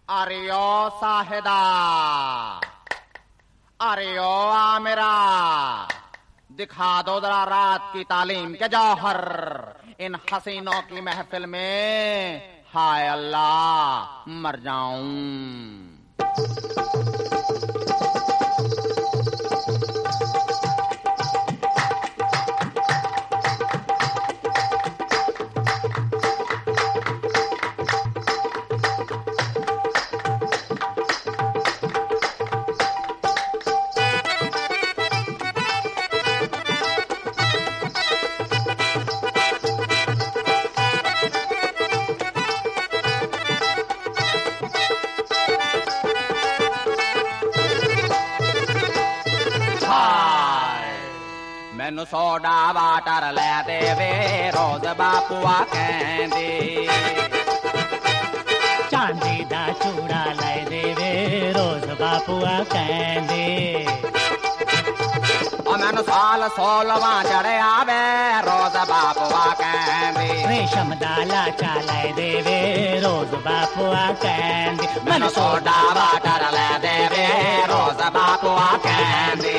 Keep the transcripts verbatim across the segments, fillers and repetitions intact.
अरे ओ साहिदा, अरे ओ आमिरा, दिखा दो जरा रात की तालीम के जौहर इन हसीनों की महफिल में। हाय अल्लाह, मर जाऊं। मैनू सोडा वाटर ले देवे रोज बापुआ कहंदे, चांदी दा चूड़ा ले देवे रोज बापुआ कहंदे। और मैनू साल सोलवा चढ़े आवे रोज बापुआ कहंदे, रेशम दा लाचा ले देवे रोज बापुआ कहंदे। मैनू सोडा वाटर ले देवे रोज बापुआ कहंदे।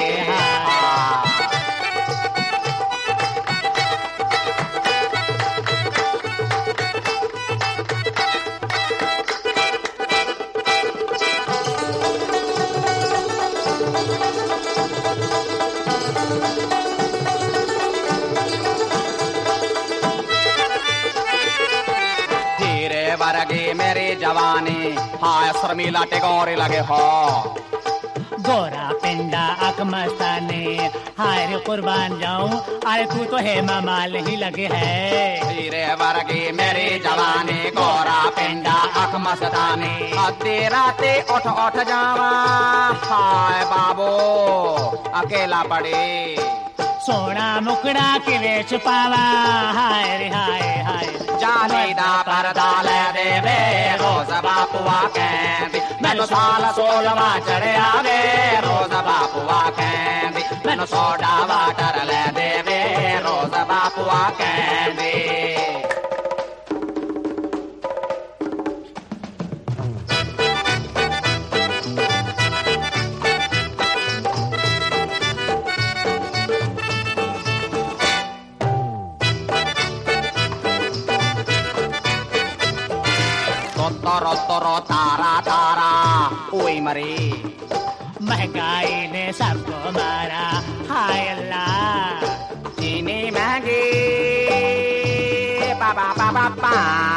वर्गी मेरी जवानी, हाय शर्मिला टेगोरी लगे हो। गोरा पिंडा अक मस्तानी, हाय रे कुर्बान जाऊं, अरे तू तो है मामाल ही लगे है। हीरे वर्गी मेरी जवानी, गोरा पिंडा अक मस्तानी, अद्धी राती उठ उठ जावा, हाय बाबू अकेला पड़ी। सोना मुकड़ा किवे छुपावा, हाय रे हाय हाय। जालीदा पर्दा ले देवे रोज बापुआ कहंदी, मैनू साल सोलवा चढ़े आवे रोज बापुआ कहंदी। मैनू सोडा वाटर ले देवे रोज बापुआ कहंदी। तोरो तोरो तारा तारा ओई मरी, महंगाई ने सबको मारा, हाय अल्लाह। चीनी महंगी बाबा बाबा पा,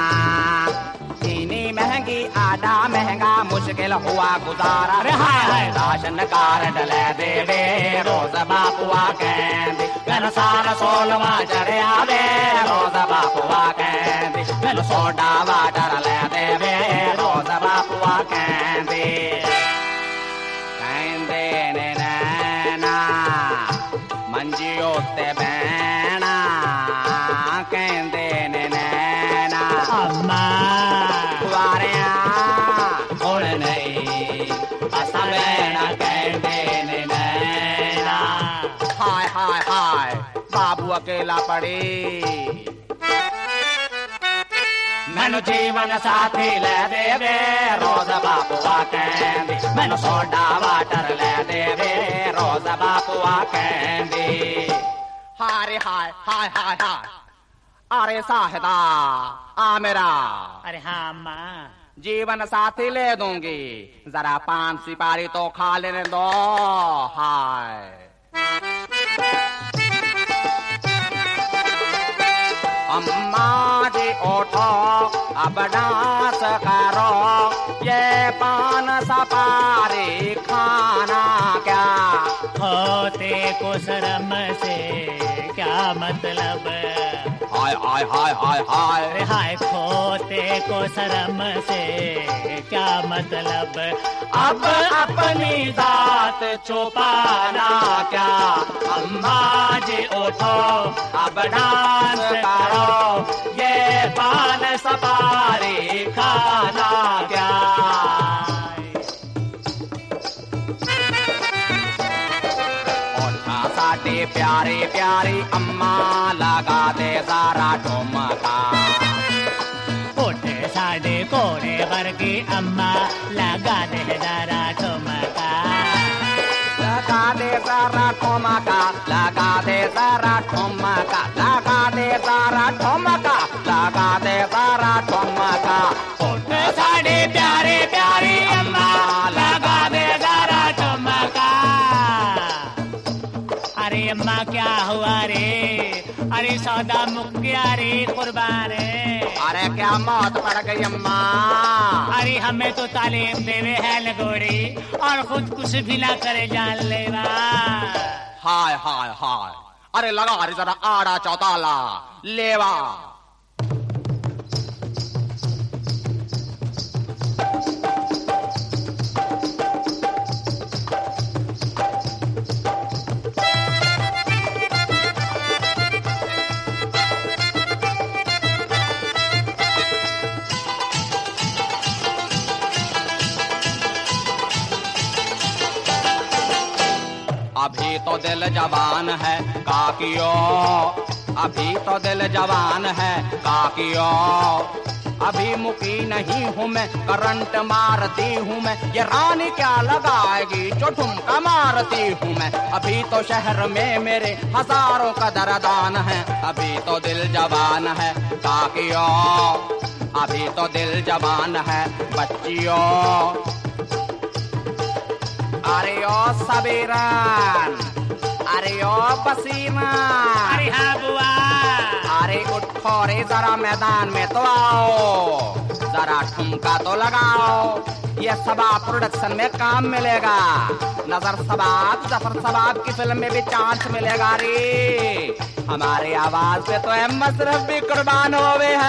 चीनी महंगी आटा महंगा, मुश्किल हुआ गुजारा। रे हाय हाय। राशन कार्ड ले देवे रोज बापुआ कहंदी, मैनू साल सोलवा चढ़े आवे रोज बापुआ कहंदी। मैनू सोडा वाटर ले देवे रोज बापुआ कहंदी। कहंदे ने नैना मंजी उत्ते बहना, कहंदे ने नैना अम्मा कुआरियां हुण नहीं असां बहना, कहंदे ने नैना। हाय हाय हाय, बाबू अकेला पड़ी। मैनू जीवन साथी ले देवे रोज बापुआ कहंदी, मैनू सोडा वाटर ले देवे रोज बापुआ कहंदी। हाय हाय हाय हाय हाय, अरे साहिदा आमिरा, अरे हाँ अम्मा। जीवन साथी ले दूंगी, जरा पान सुपारी तो खा लेने दो। हाय अम्मा जी उठो अब डांस करो, ये पान सपारी खाना क्या। होते को शर्म से क्या मतलब, हाय हाय हाय हाय हाय। अरे हाय खोते को शर्म से क्या मतलब, अब अपनी दात छुपाना क्या। अम्मा जी उठो अब डांस करो, ये पान सपारी खाना क्या। साडी प्यारी प्यारी अम्मा लगा दे सारा ठुमका, उठे साडे कोड़े वर्गी अम्मा दे जरा ठुमका, लगा दे जरा ठुमका, लगा दे जरा ठुमका, लगा दे जरा ठुमका, लगा दे जरा ठुमका। साड़ी प्यारी प्यारी अम्मा लगा दे जरा ठुमका। अरे अम्मा क्या हुआ रे, अरे सौदा मुक गया रे कुर्बान। अरे क्या मौत पड़ गई अम्मा? अरे हमें तो तालीम देवे है लगोड़ी और खुद कुछ भी ना करे जान लेवा। हाय हाय हाय, अरे लगा रे जरा आड़ा चौताला लेवा। अभी तो दिल जवान है काकियो, अभी तो दिल जवान है काकियो, अभी मुकी नहीं हूँ मैं, करंट मारती हूँ मैं, ये रानी क्या लगाएगी जो ठुमका मारती हूँ मैं। अभी तो शहर में मेरे हजारों का दरदान है, अभी तो दिल जवान है काकियो, अभी तो दिल जवान है बच्चियों। अरे ओ सबीरन, अरे ओ पसीना, अरे हाँ बुआ, अरे उठो रे जरा मैदान में तो आओ, जरा ठुमका तो लगाओ, ये सबाब प्रोडक्शन में काम मिलेगा। नजर सबाब, जफर सबाब की फिल्म में भी चांस मिलेगा रे। हमारी आवाज पे तो अहमद सिर्फ भी कुर्बान हो गए हैं।